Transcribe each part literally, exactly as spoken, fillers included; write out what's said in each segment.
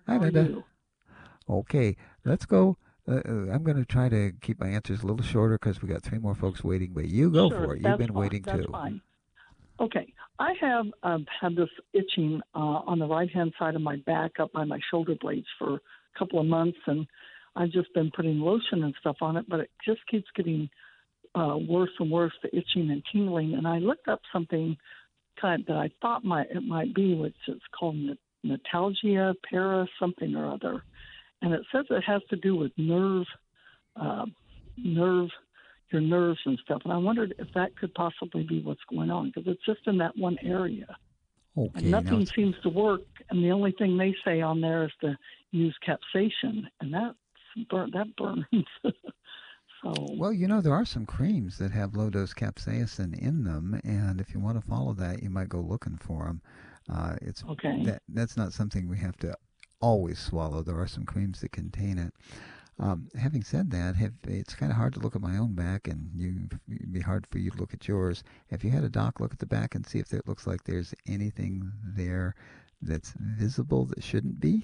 Hi, How are Linda. you? Okay, let's go. Uh, uh, I'm going to try to keep my answers a little shorter because we got three more folks waiting, but you go Sure, for it. You've that's been fine. waiting That's too. fine. Okay, I have um, had this itching uh, on the right hand side of my back, up by my shoulder blades, for a couple of months, and I've just been putting lotion and stuff on it, but it just keeps getting uh, worse and worse, the itching and tingling. And I looked up something kind that I thought might it might be, which is called nat- Natalgia para something or other, and it says it has to do with nerve uh, nerve, your nerves and stuff. And I wondered if that could possibly be what's going on because it's just in that one area and Okay, now nothing it's seems to work. And the only thing they say on there is to use capsaicin, and that burn that burns. So well, you know, there are some creams that have low dose capsaicin in them, and if you want to follow that, you might go looking for them. Uh, it's okay, that that's not something we have to always swallow. There are some creams that contain it. Um, having said that, have, it's kind of hard to look at my own back, and you, it'd be hard for you to look at yours. Have you had a doc look at the back and see if it looks like there's anything there that's visible that shouldn't be?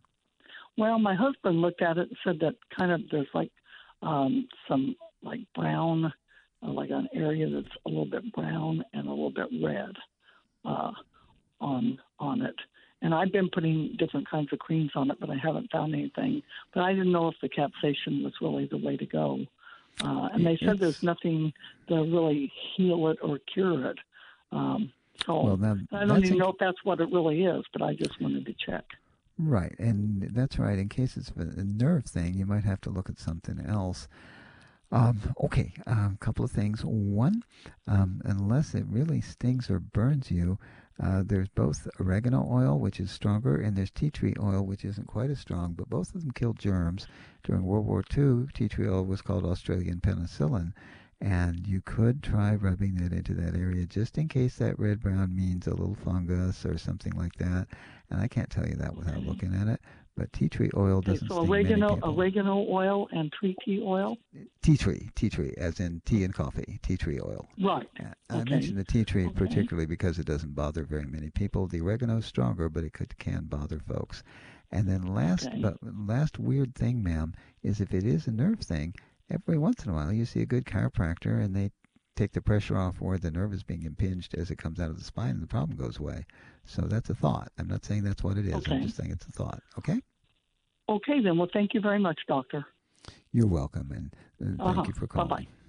well, my husband looked at it and said that kind of there's like um, some like brown, uh, like an area that's a little bit brown and a little bit red. Uh, on on it. And I've been putting different kinds of creams on it, but I haven't found anything. But I didn't know if the capsaicin was really the way to go. Uh, and It, they said there's it's nothing to really heal it or cure it. Um, well so now I don't that's even in, know if that's what it really is, but I just wanted to check. right, and that's right. In case it's a nerve thing, you might have to look at something else. Um, okay, a um, couple of things. One, um, unless it really stings or burns you, uh, there's both oregano oil, which is stronger, and there's tea tree oil, which isn't quite as strong, but both of them kill germs. During World War Two, tea tree oil was called Australian penicillin, and you could try rubbing it into that area just in case that red brown means a little fungus or something like that. And I can't tell you that without Okay. looking at it, but tea tree oil Okay. doesn't So sting many oregano, people. oregano oil, and tree tea oil. Tea tree, tea tree, as in tea and coffee, tea tree oil. Right. Uh, I Okay. mentioned the tea tree Okay. particularly because it doesn't bother very many people. The oregano is stronger, but it could can bother folks. And then last, Okay. but last weird thing, ma'am, is if it is a nerve thing, every once in a while you see a good chiropractor and they take the pressure off where the nerve is being impinged as it comes out of the spine, and the problem goes away. So that's a thought. I'm not saying that's what it is. I'm Okay. just saying it's a thought. Okay? Okay then. Well, thank you very much, doctor. You're welcome, and uh, Uh thank huh. you for Bye bye. calling.